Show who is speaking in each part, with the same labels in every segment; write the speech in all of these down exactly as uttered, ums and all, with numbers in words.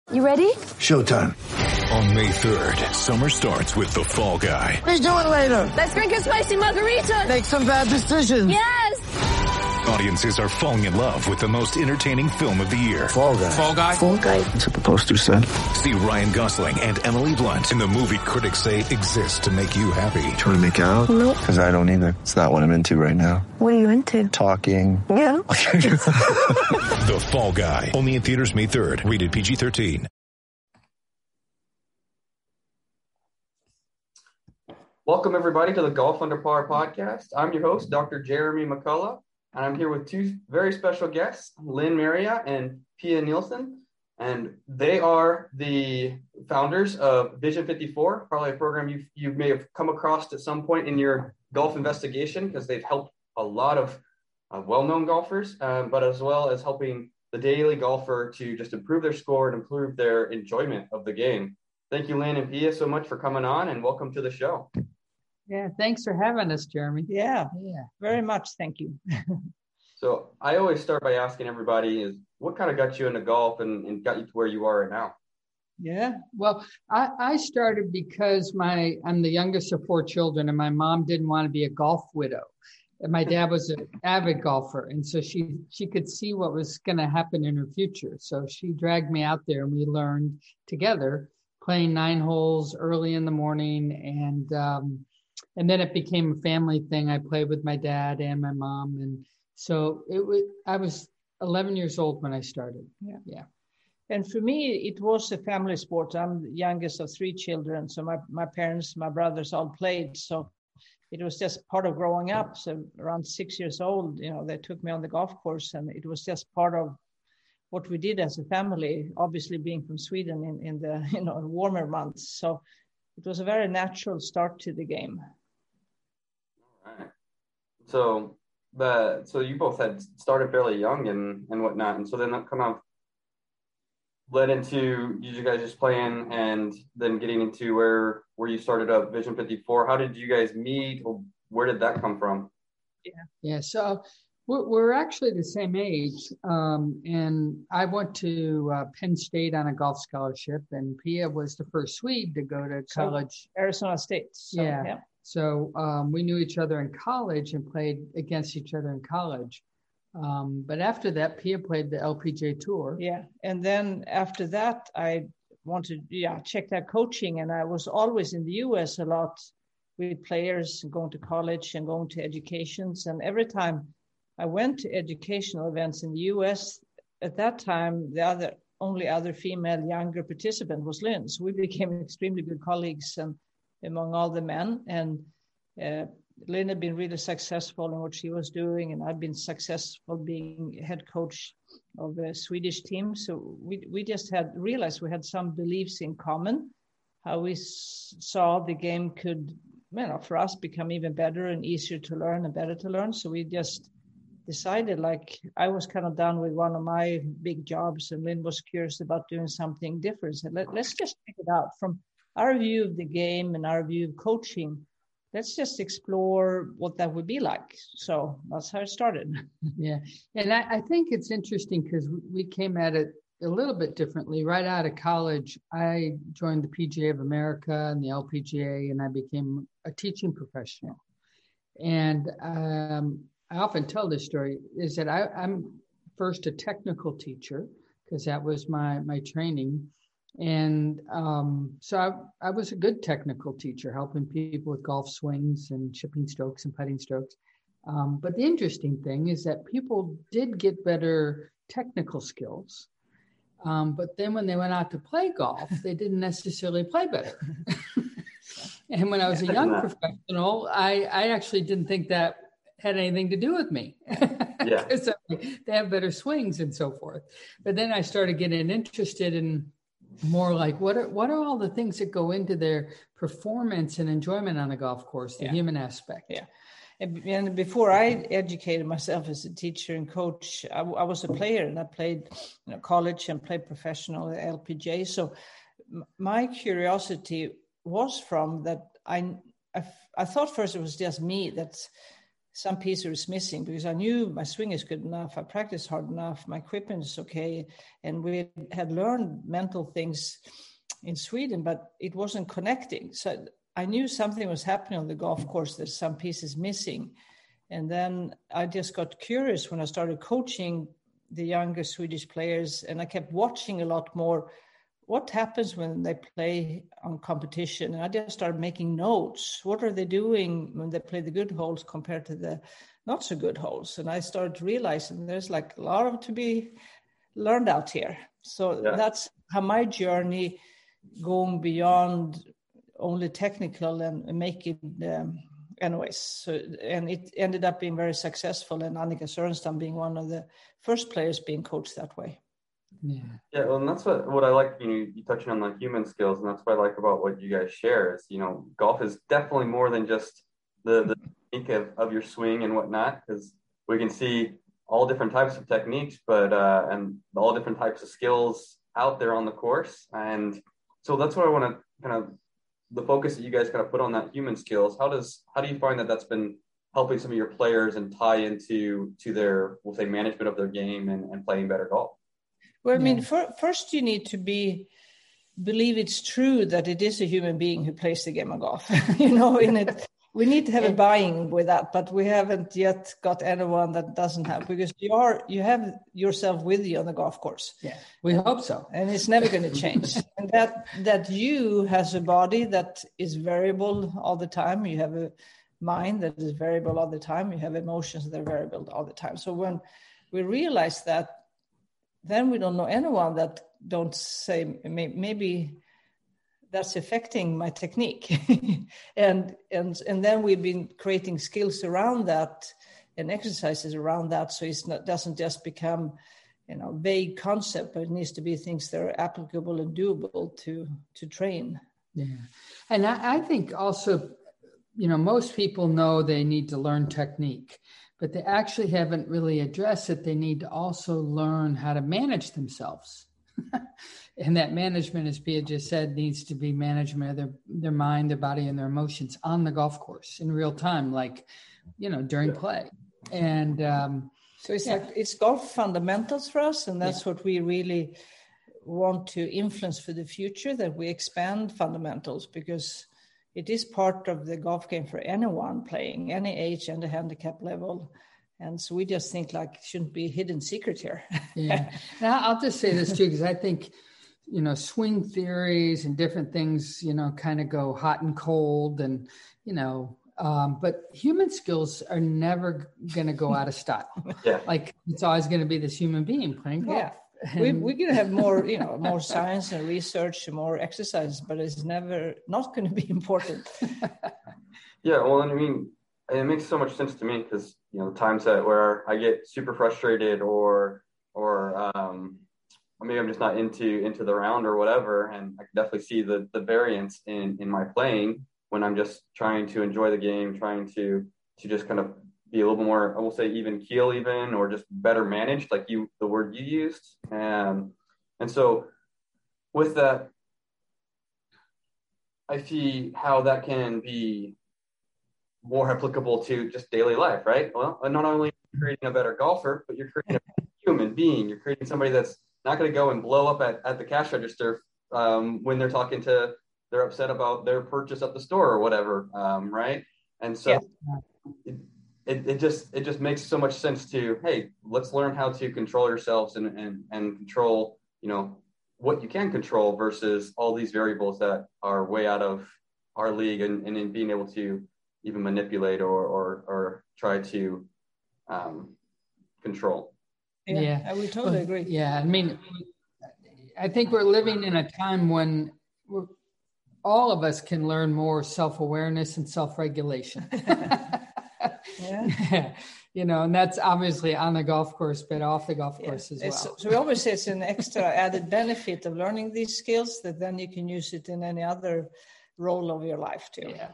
Speaker 1: You ready?
Speaker 2: Showtime.
Speaker 3: On May third, summer starts with The Fall Guy.
Speaker 2: Let's do it later.
Speaker 1: Let's drink a spicy margarita.
Speaker 2: Make some bad decisions.
Speaker 1: Yes!
Speaker 3: Audiences are falling in love with the most entertaining film of the year.
Speaker 2: Fall Guy.
Speaker 3: Fall Guy?
Speaker 1: Fall Guy.
Speaker 2: That's what the poster said.
Speaker 3: See Ryan Gosling and Emily Blunt in the movie critics say exists to make you happy.
Speaker 2: Trying to make it out?
Speaker 1: Nope.
Speaker 2: Because I don't either. It's not what I'm into right now.
Speaker 1: What are you into?
Speaker 2: Talking.
Speaker 1: Yeah.
Speaker 3: The Fall Guy. Only in theaters May third. Rated P G thirteen.
Speaker 4: Welcome, everybody, to the Golf Under Par podcast. I'm your host, Doctor Jeremy McCullough, and I'm here with two very special guests, Lynn Marriott and Pia Nielsen, and they are the founders of Vision fifty-four, probably a program you you may have come across at some point in your golf investigation because they've helped a lot of uh, well-known golfers, uh, but as well as helping the daily golfer to just improve their score and improve their enjoyment of the game. Thank you, Lynn and Pia, so much for coming on, and welcome to the show.
Speaker 5: Yeah, thanks for having us, Jeremy.
Speaker 6: Yeah,
Speaker 5: yeah,
Speaker 6: very much. Thank you.
Speaker 4: So I always start by asking everybody is what kind of got you into golf and, and got you to where you are right now?
Speaker 5: Yeah, well, I, I started because my I'm the youngest of four children, and my mom didn't want to be a golf widow. And my dad was an avid golfer, and so she she could see what was going to happen in her future. So she dragged me out there, and we learned together, playing nine holes early in the morning, and um, and then it became a family thing. I played with my dad and my mom, and so it was. I was eleven years old when I started.
Speaker 6: Yeah,
Speaker 5: yeah.
Speaker 6: And for me, it was a family sport. I'm the youngest of three children, so my my parents, my brothers all played. So it was just part of growing up. So around six years old, you know, they took me on the golf course, and it was just part of what we did as a family. Obviously, being from Sweden in in the you know warmer months, so it was a very natural start to the game.
Speaker 4: All right. So the so you both had started fairly young and, and whatnot. And so then that come out led into you guys just playing and then getting into where where you started up Vision fifty-four. How did you guys meet? Or where did that come from?
Speaker 5: Yeah. Yeah. So we're, we're actually the same age. Um, and I went to uh, Penn State on a golf scholarship, and Pia was the first Swede to go to college.
Speaker 6: So, Arizona State. So,
Speaker 5: yeah.
Speaker 6: yeah.
Speaker 5: So um, we knew each other in college and played against each other in college. Um, but after that, Pia played the L P G A Tour.
Speaker 6: Yeah. And then after that, I wanted, yeah, check that coaching. And I was always in the U S a lot with players going to college and going to educations. And every time I went to educational events in the U S, at that time, the other only other female younger participant was Lynn. So we became extremely good colleagues and among all the men. And uh, Lynn had been really successful in what she was doing, and I'd been successful being head coach of a Swedish team. So we we just had realized we had some beliefs in common, how we s- saw the game could, you know, for us become even better and easier to learn and better to learn. So we just decided, like, I was kind of done with one of my big jobs, and Lynn was curious about doing something different. So let, let's just check it out from our view of the game and our view of coaching. Let's just explore what that would be like. So that's how it started.
Speaker 5: Yeah. And I, I think it's interesting because we came at it a little bit differently. Right out of college, I joined the P G A of America and the L P G A, and I became a teaching professional. And um, I often tell this story, is that I, I'm first a technical teacher because that was my, my training. And um, so I, I was a good technical teacher, helping people with golf swings and chipping strokes and putting strokes. Um, but the interesting thing is that people did get better technical skills. Um, but then when they went out to play golf, they didn't necessarily play better. And when I was a young professional, I, I actually didn't think that had anything to do with me.
Speaker 4: Yeah.
Speaker 5: Because they have better swings and so forth. But then I started getting interested in more like what are what are all the things that go into their performance and enjoyment on the golf course, the
Speaker 6: yeah.
Speaker 5: human aspect.
Speaker 6: Yeah. And, and before I educated myself as a teacher and coach, I, I was a player, and I played you know, college and played professional at L P G A. So m- my curiosity was from that I, I I thought first it was just me that some piece was missing, because I knew my swing is good enough, I practiced hard enough, my equipment is okay, and we had learned mental things in Sweden, but it wasn't connecting. So I knew something was happening on the golf course, there's some pieces missing. And then I just got curious when I started coaching the younger Swedish players, and I kept watching a lot more what happens when they play on competition. And I just started making notes. What are they doing when they play the good holes compared to the not so good holes? And I started realizing there's like a lot of to be learned out here. So yeah. That's how my journey going beyond only technical and making um, anyways. So, and it ended up being very successful, and Annika Sörenstam being one of the first players being coached that way.
Speaker 4: Yeah. Yeah, well, and that's what, what I like, you know, you touching on the human skills, and that's what I like about what you guys share is, you know, golf is definitely more than just the, the technique of, of your swing and whatnot, because we can see all different types of techniques, but, uh, and all different types of skills out there on the course. And so that's what I want to kind of, the focus that you guys kind of put on that human skills. How does, how do you find that that's been helping some of your players and tie into, to their, we'll say, management of their game and, and playing better golf?
Speaker 6: Well, I mean, for, first you need to be believe it's true that it is a human being who plays the game of golf. you know, in it, we need to have a buy-in with that, but we haven't yet got anyone that doesn't have, because you are you have yourself with you on the golf course.
Speaker 5: Yeah, we hope so,
Speaker 6: and it's never going to change. And that that you has a body that is variable all the time. You have a mind that is variable all the time. You have emotions that are variable all the time. So when we realize that, then we don't know anyone that don't say maybe that's affecting my technique. and and and then we've been creating skills around that and exercises around that, so it's not doesn't just become, you know, vague concept, but it needs to be things that are applicable and doable to to train.
Speaker 5: Yeah, and I, I think also, you know, most people know they need to learn technique, but they actually haven't really addressed that they need to also learn how to manage themselves. And that management, as Pia just said, needs to be management of their, their mind, their body, and their emotions on the golf course in real time, like, you know, during yeah. play. And um,
Speaker 6: so it's yeah. like, it's golf fundamentals for us. And that's yeah. what we really want to influence for the future, that we expand fundamentals, because it is part of the golf game for anyone playing, any age and the handicap level. And so we just think like it shouldn't be a hidden secret here.
Speaker 5: Yeah. Now I'll just say this too, because I think, you know, swing theories and different things, you know, kind of go hot and cold, and, you know, um, but human skills are never going to go out of style.
Speaker 4: Yeah.
Speaker 5: Like it's always going to be this human being playing golf.
Speaker 6: Yeah. And we, we're going to have more, you know, more science and research and more exercise, but it's never not going to be important.
Speaker 4: Yeah. Well, I mean, it makes so much sense to me, because, you know, times that where I get super frustrated or, or, um, maybe I'm just not into, into the round or whatever. And I can definitely see the, the variance in, in my playing when I'm just trying to enjoy the game, trying to, to just kind of be a little bit more, I will say even keel even, or just better managed, like you, the word you used. And, and so with that, I see how that can be more applicable to just daily life, right? Well, not only creating a better golfer, but you're creating a human being. You're creating somebody that's not going to go and blow up at, at the cash register um, when they're talking to, they're upset about their purchase at the store or whatever, um, right? And so yeah. it, it, it just it just makes so much sense to, hey, let's learn how to control yourselves and, and, and control, you know, what you can control versus all these variables that are way out of our league, and, and in being able to even manipulate or or, or try to um, control.
Speaker 6: Yeah, yeah, we totally agree.
Speaker 5: Yeah, I mean, I think we're living in a time when we're, all of us can learn more self-awareness and self-regulation.
Speaker 6: Yeah.
Speaker 5: You know, and that's obviously on the golf course, but off the golf course yeah. as well.
Speaker 6: It's, so we always say it's an extra added benefit of learning these skills, that then you can use it in any other role of your life too.
Speaker 5: Yeah.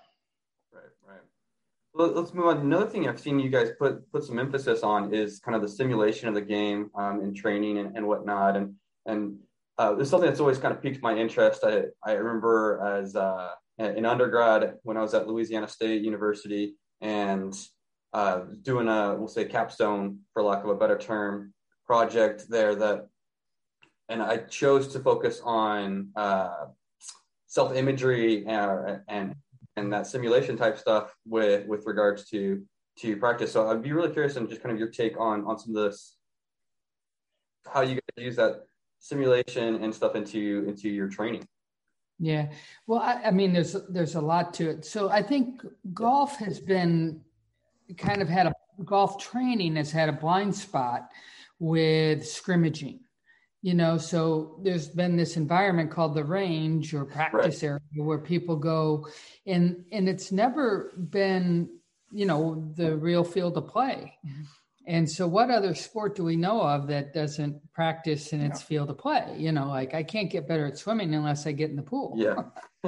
Speaker 4: Well, let's move on. Another thing I've seen you guys put put some emphasis on is kind of the simulation of the game um, in training and, and whatnot. And and uh, it's something that's always kind of piqued my interest. I, I remember as uh, in undergrad when I was at Louisiana State University, and uh, doing a, we'll say capstone, for lack of a better term, project there that, and I chose to focus on uh, self-imagery and, and and that simulation type stuff with with regards to to practice. So I'd be really curious on just kind of your take on on some of this, how you guys use that simulation and stuff into into your training.
Speaker 5: Yeah, well, I, I mean, there's there's a lot to it. So I think golf has been kind of had a golf training has had a blind spot with scrimmaging. You know, so there's been this environment called the range or practice right. area where people go, and and it's never been, you know, the real field of play. Mm-hmm. And so what other sport do we know of that doesn't practice in its yeah. field of play? You know, like I can't get better at swimming unless I get in the pool.
Speaker 4: Yeah.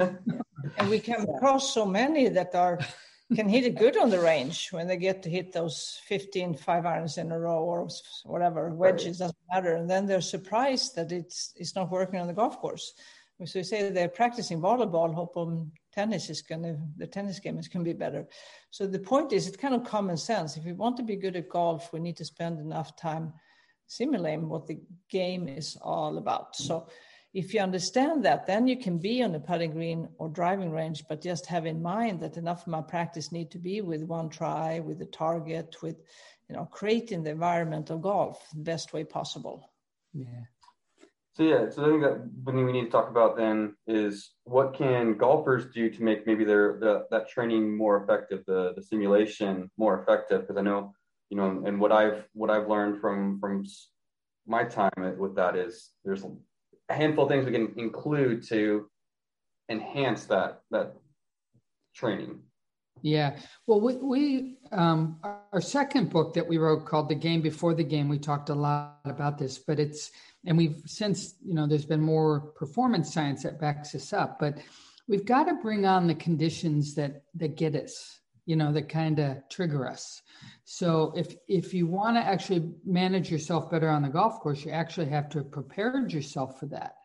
Speaker 6: And we come across so many that are can hit it good on the range when they get to hit those fifteen five irons in a row or whatever, wedges, right. doesn't matter. And then they're surprised that it's it's not working on the golf course. So we say they're practicing volleyball, hoping tennis is going to, the tennis game is going to be better. So the point is, it's kind of common sense. If we want to be good at golf, we need to spend enough time simulating what the game is all about. So if you understand that, then you can be on the putting green or driving range, but just have in mind that enough of my practice need to be with one try, with the target, with, you know, creating the environment of golf the best way possible.
Speaker 5: Yeah.
Speaker 4: So yeah, so I think that what we need to talk about then is what can golfers do to make maybe their the, that training more effective, the the simulation more effective? Because I know, you know, and what I've what I've learned from from my time with that is there's a handful of things we can include to enhance that that training.
Speaker 5: Yeah. Well, we, we um, our second book that we wrote called The Game Before the Game, we talked a lot about this, but it's, and we've since, you know, there's been more performance science that backs this up, but we've got to bring on the conditions that, that get us, you know, that kind of trigger us. So if, if you want to actually manage yourself better on the golf course, you actually have to have prepared yourself for that.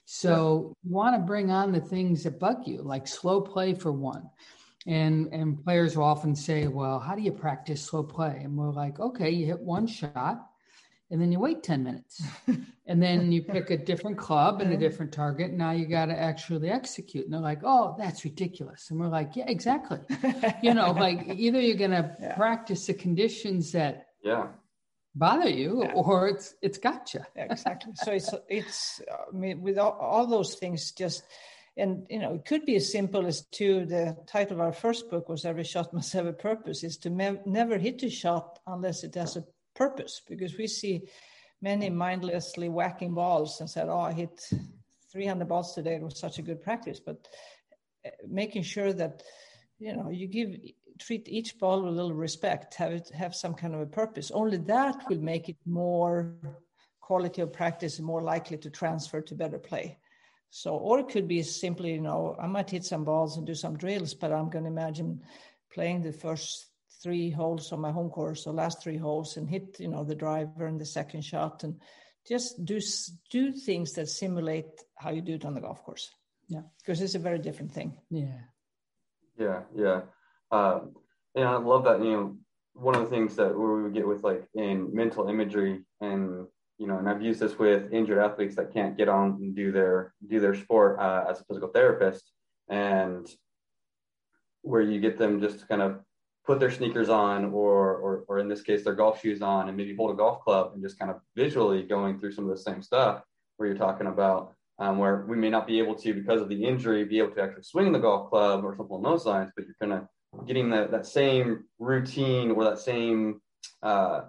Speaker 5: So you want to bring on the things that bug you, like slow play for one. And and players will often say, well, how do you practice slow play? And we're like, okay, you hit one shot and then you wait ten minutes. And then you pick a different club and a different target. Now you got to actually execute. And they're like, oh, that's ridiculous. And we're like, yeah, exactly. You know, like either you're going to yeah. practice the conditions that
Speaker 4: yeah.
Speaker 5: bother you yeah. or it's it's gotcha.
Speaker 6: Yeah, exactly. So it's, it's I mean, with all, all those things just, and, you know, it could be as simple as to the title of our first book was Every Shot Must Have a Purpose, is to me- never hit a shot unless it has a purpose, because we see many mindlessly whacking balls and said, oh, I hit three hundred balls today. It was such a good practice. But making sure that, you know, you give, treat each ball with a little respect, have it have some kind of a purpose. Only that will make it more quality of practice and more likely to transfer to better play. So, or it could be simply, you know, I might hit some balls and do some drills, but I'm going to imagine playing the first three holes on my home course, or last three holes, and hit, you know, the driver and the second shot, and just do do things that simulate how you do it on the golf course. Yeah, because it's a very different thing.
Speaker 5: Yeah,
Speaker 4: yeah, yeah. Um, and I love that. You know, one of the things that we would get with like in mental imagery and. You know, and I've used this with injured athletes that can't get on and do their do their sport uh, as a physical therapist, and where you get them just to kind of put their sneakers on, or, or or in this case, their golf shoes on, and maybe hold a golf club and just kind of visually going through some of the same stuff where you're talking about, um, where we may not be able to, because of the injury, be able to actually swing the golf club or something along those lines, but you're kind of getting that that same routine or that same uh,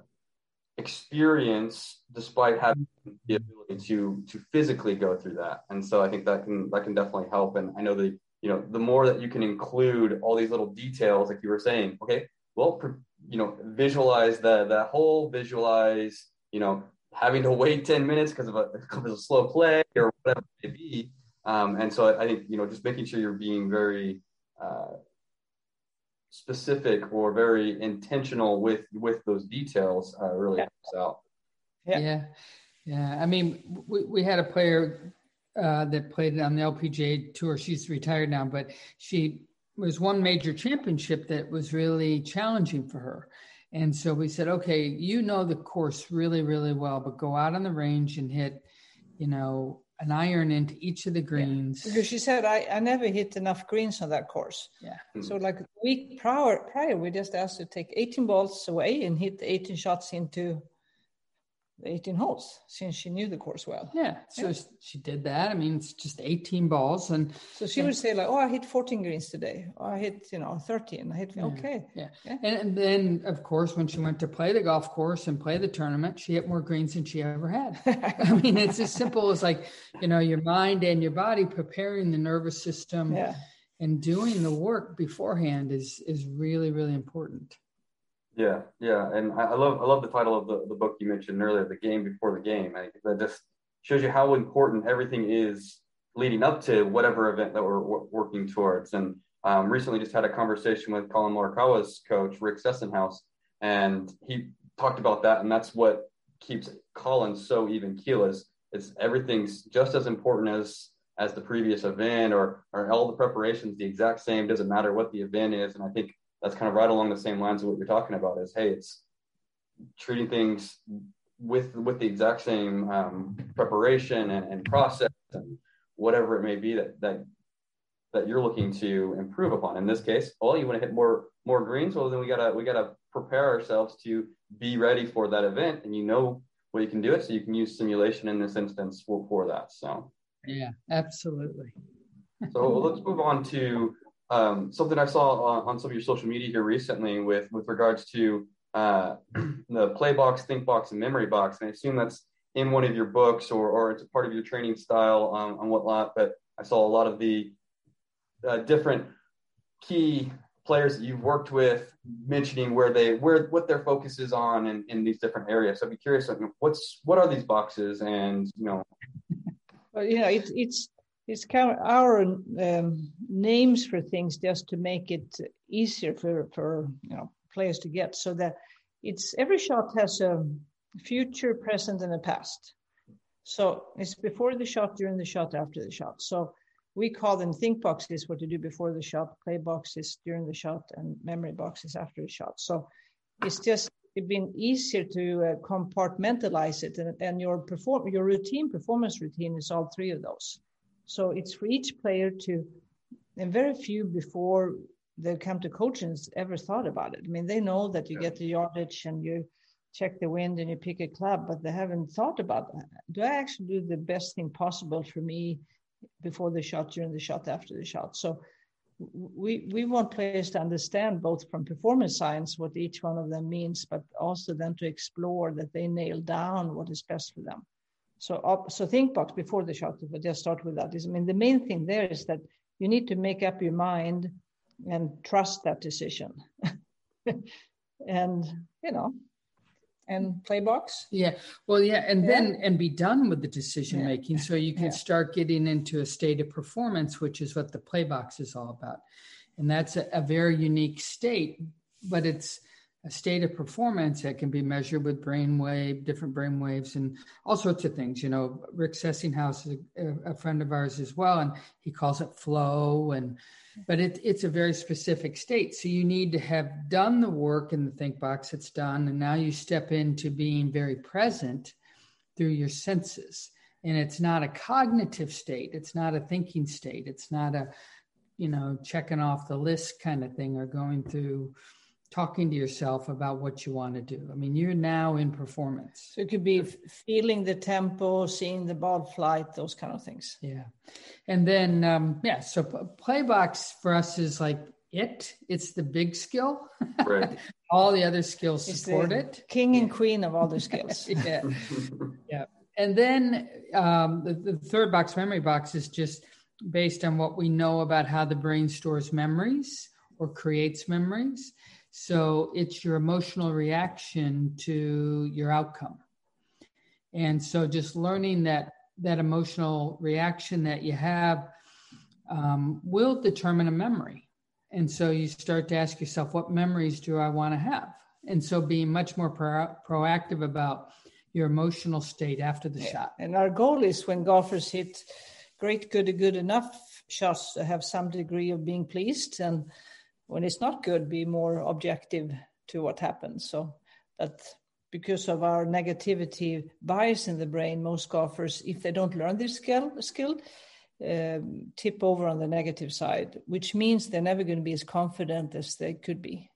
Speaker 4: experience despite having the ability to to physically go through that. And so I think that can that can definitely help. And I know that, you know, the more that you can include all these little details, like you were saying, okay, well, you know, visualize the that whole visualize, you know, having to wait ten minutes because of a, because of a slow play or whatever it may be. Um, and so I think, you know, just making sure you're being very uh, specific or very intentional with with those details uh, really
Speaker 6: yeah.
Speaker 4: helps out.
Speaker 5: Yeah. yeah, yeah. I mean, we we had a player uh, that played on the L P G A tour. She's retired now, but she was one major championship that was really challenging for her. And so we said, okay, you know the course really, really well, but go out on the range and hit, you know, an iron into each of the greens.
Speaker 6: Yeah. Because she said, I, I never hit enough greens on that course.
Speaker 5: Yeah.
Speaker 6: Mm-hmm. So like a week prior, prior, we just asked her to take eighteen balls away and hit eighteen shots into the eighteen holes, since she knew the course well.
Speaker 5: Yeah. So yeah. she did that. I mean, it's just eighteen balls. And
Speaker 6: so she and, would say like, oh, I hit fourteen greens today. Oh, I hit, you know, thirteen. I hit,
Speaker 5: yeah,
Speaker 6: okay.
Speaker 5: Yeah. yeah. And, and then, of course, when she went to play the golf course and play the tournament, she hit more greens than she ever had. I mean, it's as simple as like, you know, your mind and your body preparing the nervous system
Speaker 6: yeah.
Speaker 5: and doing the work beforehand is is really, really important.
Speaker 4: Yeah, yeah, and I love I love the title of the, the book you mentioned earlier, The Game Before the Game. I think that just shows you how important everything is leading up to whatever event that we're w- working towards. And um, recently just had a conversation with Collin Morikawa's coach, Rick Sessenhaus, and he talked about that, and that's what keeps Collin so even keel is, is everything's just as important as as the previous event or, or all the preparations the exact same, doesn't matter what the event is. And I think that's kind of right along the same lines of what you're talking about is, hey, it's treating things with with the exact same um, preparation and, and process and whatever it may be that, that that you're looking to improve upon. In this case, oh, you want to hit more more greens? Well, then we gotta we gotta prepare ourselves to be ready for that event, and you know what you can do it, so you can use simulation in this instance for, for that. So
Speaker 5: yeah, absolutely.
Speaker 4: So let's move on to Um, something I saw on, on some of your social media here recently with, with regards to uh, the Playbox, ThinkBox, and MemoryBox. And I assume that's in one of your books or, or it's a part of your training style um, and whatnot. But I saw a lot of the uh, different key players that you've worked with mentioning where they, where, what their focus is on in, in these different areas. So I'd be curious, what's, what are these boxes and, you know?
Speaker 6: Well, you know, it's, it's, It's kind of our um, names for things just to make it easier for, for you know players to get. So that it's every shot has a future, present, and a past. So it's before the shot, during the shot, after the shot. So we call them think boxes, what to do before the shot, play boxes during the shot, and memory boxes after the shot. So it's just it's been easier to uh, compartmentalize it, and, and your perform your routine, performance routine, is all three of those. So it's for each player to, and very few before they come to coaching ever thought about it. I mean, they know that you get the yardage and you check the wind and you pick a club, but they haven't thought about that. Do I actually do the best thing possible for me before the shot, during the shot, after the shot? So we we want players to understand both from performance science what each one of them means, but also then to explore that they nail down what is best for them. So, up, so ThinkBox before the shot, if I just start with that, is, I mean, the main thing there is that you need to make up your mind and trust that decision. And, you know, and Playbox.
Speaker 5: Yeah. Well, yeah. And
Speaker 6: yeah.
Speaker 5: then, and be done with the decision yeah. making. So you can yeah. start getting into a state of performance, which is what the Playbox is all about. And that's a, a very unique state, but it's a state of performance that can be measured with brainwave, different brainwaves, and all sorts of things. You know, Rick Sessenhaus is a, a friend of ours as well, and he calls it flow. And but it, it's a very specific state. So you need to have done the work in the think box. It's done, and now you step into being very present through your senses. And it's not a cognitive state. It's not a thinking state. It's not a, you know, checking off the list kind of thing or going through. Talking to yourself about what you want to do. I mean, you're now in performance.
Speaker 6: So it could be f- feeling the tempo, seeing the ball flight, those kind of things.
Speaker 5: Yeah. And then, um, yeah, so p- Playbox for us is like it. It's the big skill.
Speaker 4: Right.
Speaker 5: All the other skills
Speaker 6: it's
Speaker 5: support
Speaker 6: the
Speaker 5: it.
Speaker 6: King and queen of all the skills.
Speaker 5: yeah. Yeah. And then um, the, the third box, memory box, is just based on what we know about how the brain stores memories or creates memories. So it's your emotional reaction to your outcome. And so just learning that that emotional reaction that you have um, will determine a memory. And so you start to ask yourself, what memories do I want to have? And so being much more pro- proactive about your emotional state after the
Speaker 6: yeah.
Speaker 5: shot.
Speaker 6: And our goal is when golfers hit great, good, good enough shots to have some degree of being pleased, and when it's not good, be more objective to what happens. So that because of our negativity bias in the brain, most golfers, if they don't learn this skill, skill um, tip over on the negative side, which means they're never going to be as confident as they could be.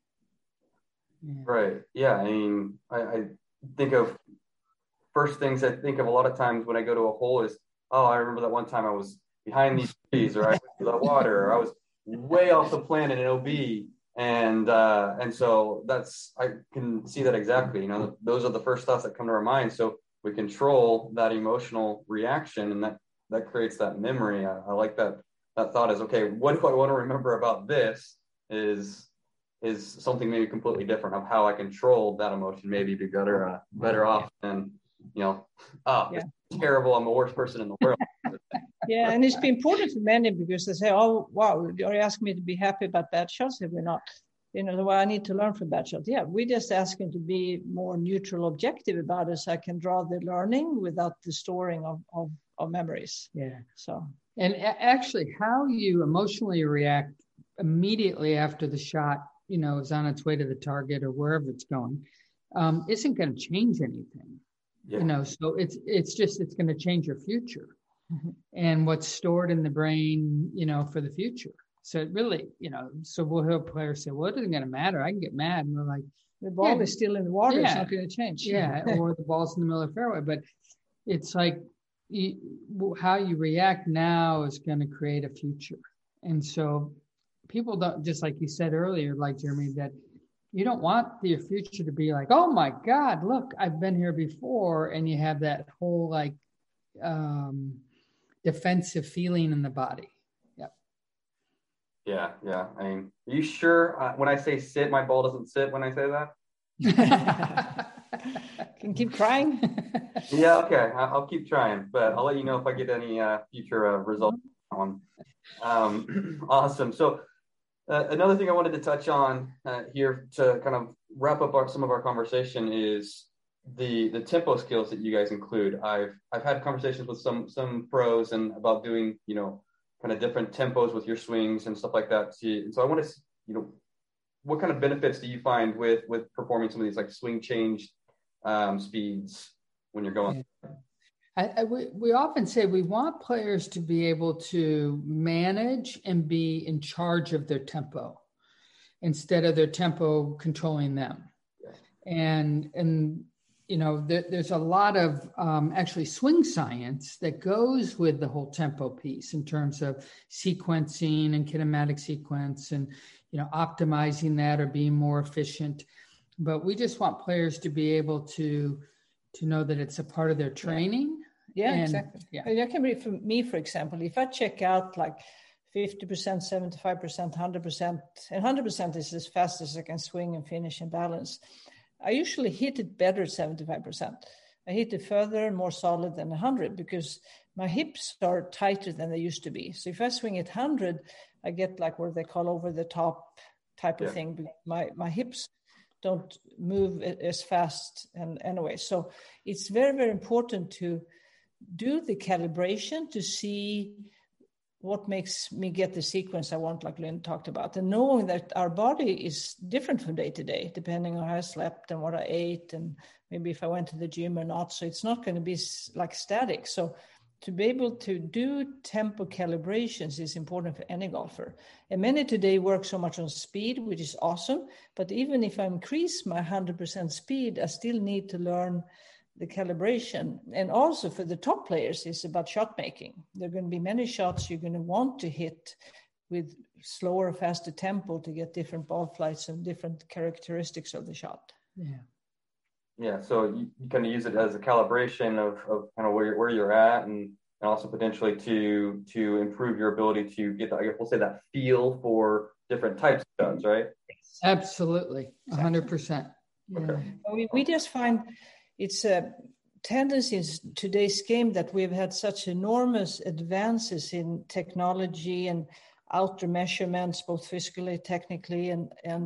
Speaker 4: Right. Yeah. I mean, I, I think of first things I think of a lot of times when I go to a hole is, oh, I remember that one time I was behind these trees, or I went to the water, or I was way off the planet in O B. And uh, and so that's, I can see that exactly. You know, those are the first thoughts that come to our mind. So we control that emotional reaction, and that, that creates that memory. I, I like that that thought is, okay, what do I want to remember about this is is something maybe completely different of how I control that emotion, maybe be better uh, better off than, you know, oh, yeah. It's terrible, I'm the worst person in the world.
Speaker 6: Yeah, and it's been important for many because they say, oh, wow, are you asking me to be happy about bad shots? If we're not, you know, well, I need to learn from bad shots. Yeah, we just asking to be more neutral, objective about it, so I can draw the learning without the storing of, of, of memories.
Speaker 5: Yeah.
Speaker 6: So,
Speaker 5: and a- actually how you emotionally react immediately after the shot, you know, is on its way to the target or wherever it's going, um, isn't going to change anything. Yeah. You know, so it's it's just it's going to change your future. And what's stored in the brain, you know, for the future. So it really, you know, so we'll hear players say, well, it isn't going to matter. I can get mad. And we're like,
Speaker 6: the ball yeah, is still in the water.
Speaker 5: Yeah,
Speaker 6: it's not going to change.
Speaker 5: Yeah, or the ball's in the middle of the fairway. But it's like you, how you react now is going to create a future. And so people don't, just like you said earlier, like Jeremy, that you don't want your future to be like, oh my God, look, I've been here before. And you have that whole like, um, defensive feeling in the body. Yep.
Speaker 4: Yeah, yeah. I mean, are you sure uh, when I say sit, my ball doesn't sit when I say that?
Speaker 6: Can keep trying.
Speaker 4: Yeah, okay. I'll keep trying, but I'll let you know if I get any uh, future uh, results on. Um, awesome. So uh, another thing I wanted to touch on uh, here to kind of wrap up our, some of our conversation is the the tempo skills that you guys include. I've I've had conversations with some some pros and about doing, you know, kind of different tempos with your swings and stuff like that. And so I want to, you know, what kind of benefits do you find with with performing some of these like swing change um, speeds when you're going?
Speaker 5: I, I, we, we often say we want players to be able to manage and be in charge of their tempo instead of their tempo controlling them. And and you know, there, there's a lot of um, actually swing science that goes with the whole tempo piece in terms of sequencing and kinematic sequence and, you know, optimizing that or being more efficient. But we just want players to be able to to know that it's a part of their training.
Speaker 6: Yeah,
Speaker 5: and,
Speaker 6: exactly.
Speaker 5: Yeah.
Speaker 6: I can read from me, for example, if I check out like fifty percent, seventy-five percent, one hundred percent, and one hundred percent is as fast as I can swing and finish and balance. I usually hit it better at seventy-five percent. I hit it further and more solid than one hundred because my hips are tighter than they used to be. So if I swing at one hundred, I get like what they call over the top type of yeah. thing. My my hips don't move as fast and anyway. So it's very, very important to do the calibration to see what makes me get the sequence I want, like Lynn talked about, and knowing that our body is different from day to day, depending on how I slept and what I ate, and maybe if I went to the gym or not. So it's not going to be like static. So to be able to do tempo calibrations is important for any golfer. And many today work so much on speed, which is awesome. But even if I increase my one hundred percent speed, I still need to learn the calibration. And also for the top players, it's about shot making. There are going to be many shots you're going to want to hit with slower, faster tempo to get different ball flights and different characteristics of the shot.
Speaker 5: Yeah.
Speaker 4: Yeah. So you, you kind of use it as a calibration of, of kind of where you're, where you're at, and, and also potentially to to improve your ability to get, the, I guess we'll say, that feel for different types of shots, right?
Speaker 5: Absolutely. one hundred percent. Yeah.
Speaker 4: Okay.
Speaker 6: We, we just find it's a tendency in today's game that we've had such enormous advances in technology and outer measurements, both physically, technically, and and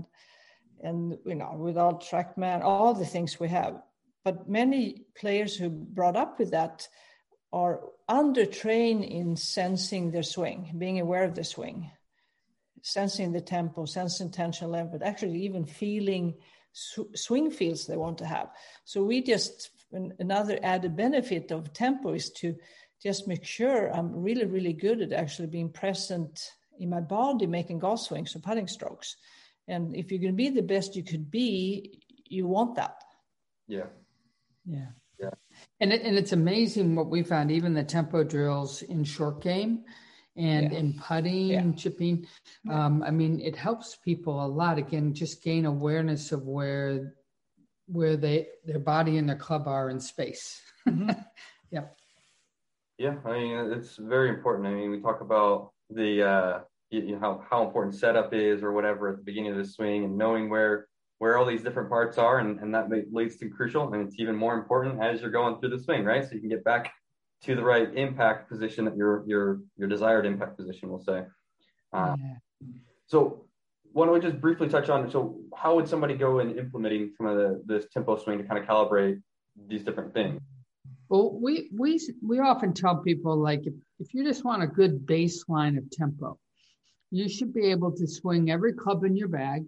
Speaker 6: and you know, without TrackMan, all the things we have. But many players who brought up with that are under-train in sensing their swing, being aware of the swing, sensing the tempo, sensing tension level, but actually even feeling sw- swing feels they want to have. So we just, another added benefit of tempo is to just make sure I'm really, really good at actually being present in my body, making golf swings or putting strokes. And if you're going to be the best you could be, you want that.
Speaker 4: Yeah.
Speaker 5: Yeah.
Speaker 4: Yeah.
Speaker 5: And it, and it's amazing what we found, even the tempo drills in short game and
Speaker 6: Yeah.
Speaker 5: in putting,
Speaker 6: Yeah.
Speaker 5: chipping. Um, I mean, it helps people a lot. Again, just gain awareness of where where they their body and their club are in space.
Speaker 6: Mm-hmm.
Speaker 5: Yeah.
Speaker 4: Yeah. I mean, it's very important. I mean, we talk about the uh, you, you know, how how important setup is or whatever at the beginning of the swing, and knowing where where all these different parts are, and, and that leads to crucial, and it's even more important as you're going through the swing, right? So you can get back to the right impact position, that your your your desired impact position, we'll say. Uh,
Speaker 5: Yeah.
Speaker 4: So why don't we just briefly touch on, so how would somebody go in implementing some of the this tempo swing to kind of calibrate these different things?
Speaker 5: Well, we we we often tell people, like, if, if you just want a good baseline of tempo, you should be able to swing every club in your bag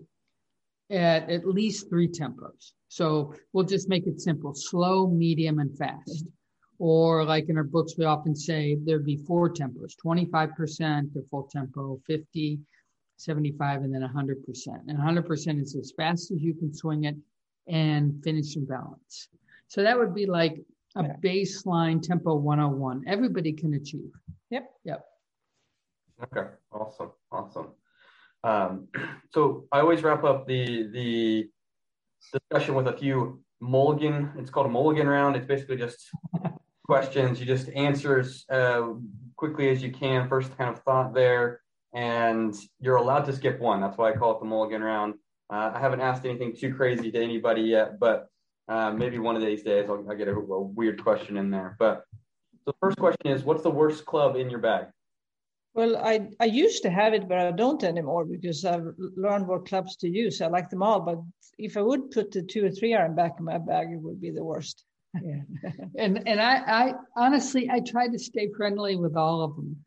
Speaker 5: at at least three tempos. So we'll just make it simple: slow, medium, and fast. Or like in our books, we often say there'd be four tempos: twenty-five percent to full tempo, fifty, seventy-five, and then one hundred percent. And one hundred percent is as fast as you can swing it and finish in balance. So that would be like a
Speaker 6: Yeah.
Speaker 5: baseline tempo one oh one. Everybody can achieve.
Speaker 6: Yep.
Speaker 5: Yep.
Speaker 4: Okay, awesome, awesome. Um, so I always wrap up the the discussion with a few mulligan. It's called a mulligan round. It's basically just questions. You just answer as uh, quickly as you can. First kind of thought there, and you're allowed to skip one. That's why I call it the mulligan round. Uh, I haven't asked anything too crazy to anybody yet, but uh, maybe one of these days I'll, I'll get a, a weird question in there. But the first question is, what's the worst club in your bag?
Speaker 6: Well, I, I used to have it, but I don't anymore because I've learned what clubs to use. I like them all, but if I would put the two or three iron back in my bag, it would be the worst.
Speaker 5: Yeah. And and I, I honestly, I try to stay friendly with all of them.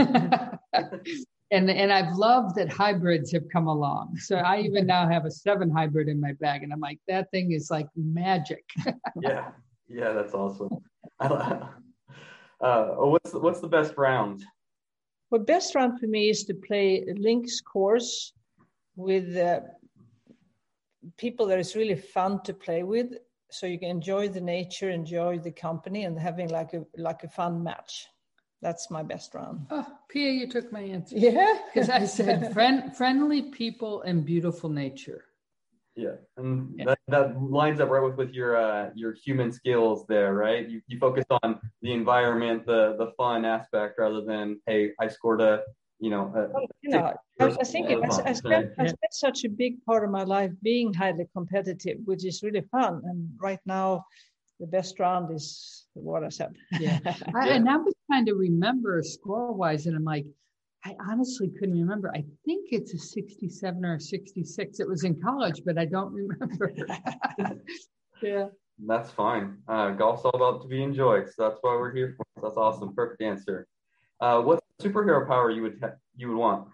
Speaker 5: and and I've loved that hybrids have come along. So I even now have a seven hybrid in my bag, and I'm like, that thing is like magic.
Speaker 4: Yeah, yeah, that's awesome. uh, what's what's the best round?
Speaker 6: Well, best round for me is to play links course with uh, people that is really fun to play with, so you can enjoy the nature, enjoy the company, and having like a like a fun match. That's my best round.
Speaker 5: Oh, Pia, you took my answer.
Speaker 6: Yeah,
Speaker 5: Because I said friend, friendly people and beautiful nature.
Speaker 4: Yeah, and
Speaker 5: Yeah.
Speaker 4: that, that lines up right with, with your uh, your human skills there, right? You you focus on the environment, the the fun aspect, rather than, hey, I scored a, you know, a,
Speaker 6: you know, I, I think it, I, I, spent, I spent such a big part of my life being highly competitive, which is really fun. And right now, the best round is what I said.
Speaker 5: Yeah. I, and I was trying to remember score-wise, and I'm like, I honestly couldn't remember. I think it's a sixty-seven or a sixty-six. It was in college, but I don't remember. Yeah.
Speaker 4: That's fine. Uh, golf's all about to be enjoyed, so that's why we're here for. That's awesome. Perfect answer. Uh, what superhero power you would ha- you would want?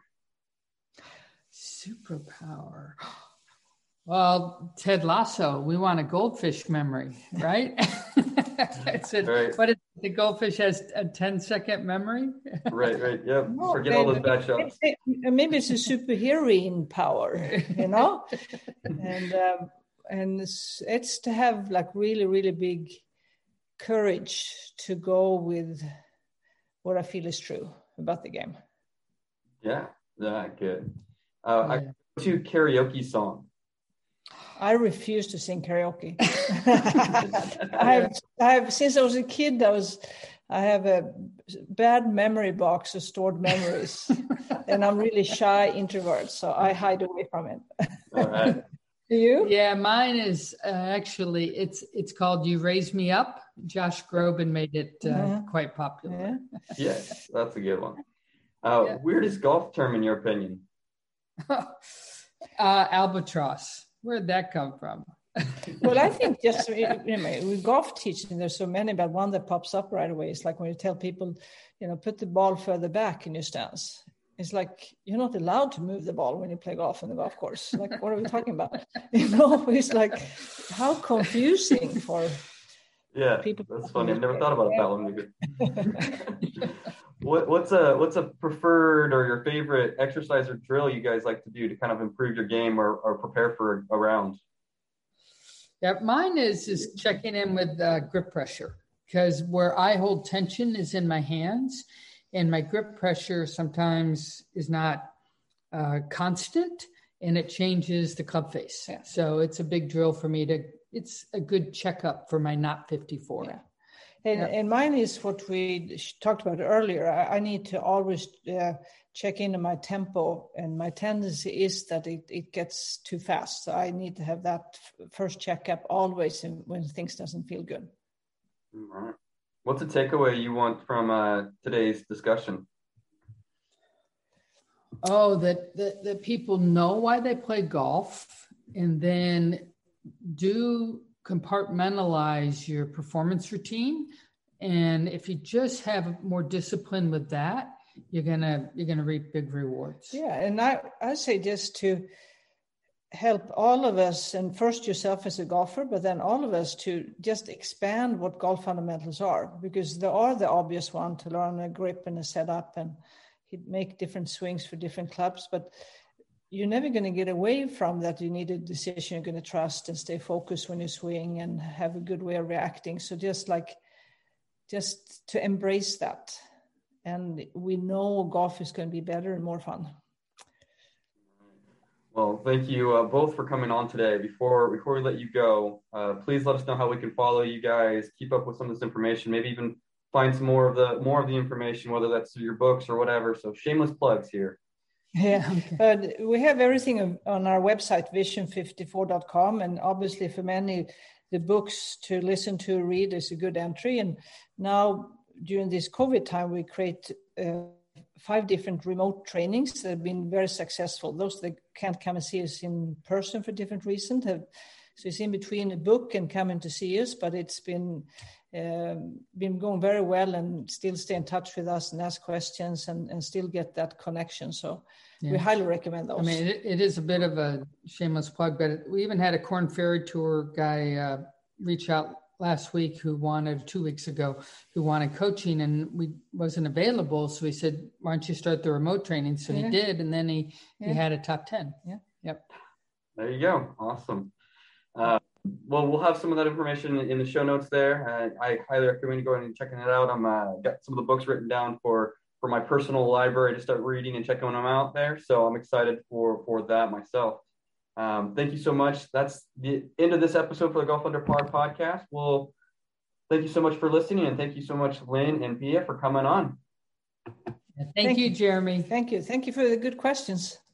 Speaker 5: Superpower. Well, Ted Lasso, we want a goldfish memory, right? It's a,
Speaker 4: Right.
Speaker 5: What is the goldfish has a ten second memory?
Speaker 4: Right, right. Yeah.
Speaker 6: No,
Speaker 4: Forget all those bad
Speaker 6: maybe,
Speaker 4: shots.
Speaker 6: maybe, maybe it's a superheroine power, you know, and um, and it's, it's to have like really really big courage to go with what I feel is true about the game.
Speaker 4: Yeah, yeah, good. Uh, I
Speaker 5: Yeah.
Speaker 4: go to karaoke song.
Speaker 6: I refuse to sing karaoke. I have, I have since I was a kid. I was, I have a bad memory box of stored memories, and I'm really shy introvert, so I hide away from it.
Speaker 4: All right.
Speaker 6: Do you?
Speaker 5: Yeah, mine is uh, actually it's it's called "You Raise Me Up." Josh Groban made it uh,
Speaker 6: Yeah.
Speaker 5: quite popular.
Speaker 6: Yeah.
Speaker 4: Yes, that's a good one. Uh,
Speaker 5: Yeah.
Speaker 4: Weirdest golf term in your opinion?
Speaker 5: uh, albatross. Where'd that come from?
Speaker 6: Well, I think just you know, with golf teaching, there's so many, but one that pops up right away is like when you tell people, you know, put the ball further back in your stance. It's like you're not allowed to move the ball when you play golf on the golf course. Like, what are we talking about? You know, it's like how confusing for
Speaker 4: yeah.
Speaker 6: people.
Speaker 4: That's funny. I've never thought about it that one. what, what's a what's a preferred or your favorite exercise or drill you guys like to do to kind of improve your game or, or prepare for a round?
Speaker 5: Yeah, mine is is checking in with uh, grip pressure, because where I hold tension is in my hands. And my grip pressure sometimes is not uh, constant, and it changes the club face. Yeah. So it's a big drill for me to, it's a good checkup for my knot fifty-four.
Speaker 6: Yeah. And, yeah. and mine is what we talked about earlier. I, I need to always uh, check into my tempo, and my tendency is that it, it gets too fast. So I need to have that first checkup always in, when things doesn't feel good.
Speaker 4: All right. What's a takeaway you want from uh, today's discussion?
Speaker 5: Oh, that, that that people know why they play golf, and then do compartmentalize your performance routine. And if you just have more discipline with that, you're gonna you're gonna reap big rewards.
Speaker 6: Yeah, and I I say just to help all of us, and first yourself as a golfer, but then all of us to just expand what golf fundamentals are, because there are the obvious one to learn a grip and a setup and make different swings for different clubs, but you're never going to get away from that. You need a decision you're going to trust and stay focused when you swing and have a good way of reacting. So just like, just to embrace that. And we know golf is going to be better and more fun.
Speaker 4: Well, thank you uh, both for coming on today. Before before we let you go, uh, please let us know how we can follow you guys, keep up with some of this information, maybe even find some more of the more of the information, whether that's through your books or whatever. So shameless plugs here.
Speaker 6: Yeah, but we have everything on our website, vision fifty-four dot com, and obviously for many, the books to listen to, read is a good entry. And now during this COVID time, we create uh, five different remote trainings that have been very successful. Those that can't come and see us in person for different reasons have, so it's in between a book and coming to see us, but it's been um, been going very well, and still stay in touch with us and ask questions and, and still get that connection. So yeah. We highly recommend those.
Speaker 5: I mean, it, it is a bit of a shameless plug, but it, we even had a Corn Ferry Tour guy uh, reach out last week who wanted, two weeks ago, who wanted coaching, and we wasn't available. So he said, why don't you start the remote training? So yeah. he did. And then he, yeah. he had a top ten. Yeah. Yep.
Speaker 4: There you go. Awesome. Uh, well, we'll have some of that information in the show notes there. Uh, I highly recommend going and checking it out. I'm uh, got some of the books written down for, for my personal library to start reading and checking them out there. So I'm excited for, for that myself. Um, thank you so much. That's the end of this episode for the Golf Under Par podcast. Well, thank you so much for listening, and thank you so much, Lynn and Pia, for coming on.
Speaker 5: Thank, thank you, Jeremy.
Speaker 6: Thank you. Thank you for the good questions.